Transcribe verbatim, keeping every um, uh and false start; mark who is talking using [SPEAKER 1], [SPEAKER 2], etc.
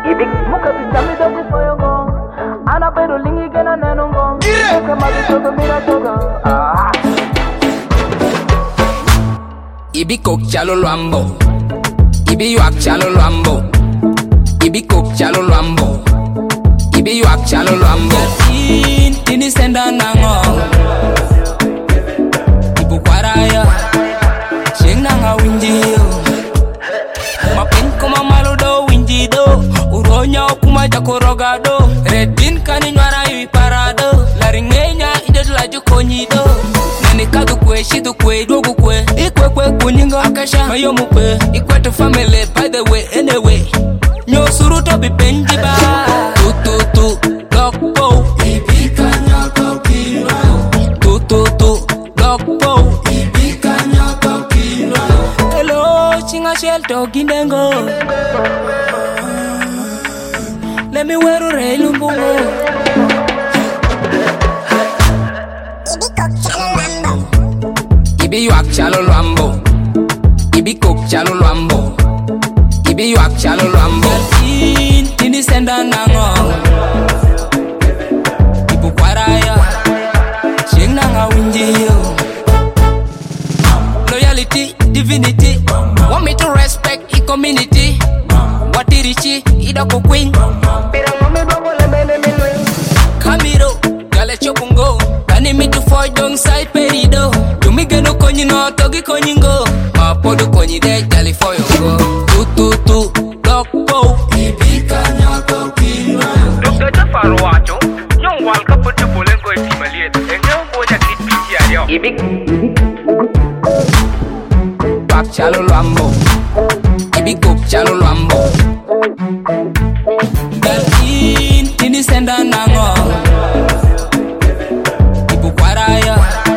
[SPEAKER 1] Ibik muka bitami dogo foyongo. Ana pero lingi gena nenongo. Muka magi chogo mira chogo. Ah.
[SPEAKER 2] Ibi kok chalo lambo. Ibi yuak chalo lambo. Ibi kok chalo lambo. Ibi yuak chalo lambo. In ini senda nango. Ibu kwaraya. Sheng nanga winji yo. Mapin kuma malo do winji do. Uronya kuma jakoroga do. Red bean kani nwara yu parado. Laringenya idet laju konyi do. Nani kadu kwe shidu kwe dogu kwe. Ikwe kwe kunyinga akasha mayo mukwe. Ikwe to family by the way anyway. Nyo suruto bi benjiba. Tu tu tu dokpo. Ibi kanya kokira. Tu tu tu dokpo. Ibi kanya kokira. Hello chinga shell togindengo. Let me wear a rail umbungo. Ibi yuak chalo lambo. Ibi kok chalo lambo. Ibi yuak chalo lambo. In ini senda nango. Ibu kwaraya. Sheng nanga winji yo. Loyalty, divinity. Want me to respect e community. Watirichi, idoko queen. Kamiro, gale chobungo. Kani mi to foy dong side perido. Tumi geno konyi no togi konyi ngo. Ma podo konyi de jali foy go. Tu tu tu dokpo. Ibi kanya kokira.
[SPEAKER 3] Dokter Jafar wacho, nyong wal ka putu bolen ko itimaliet. Engyo boja kit piti ayo.
[SPEAKER 1] Ibik.
[SPEAKER 2] Bak chalo lambo. Ibi kok chalo lambo. Girl in ini senda nango. Ibu kwaraya.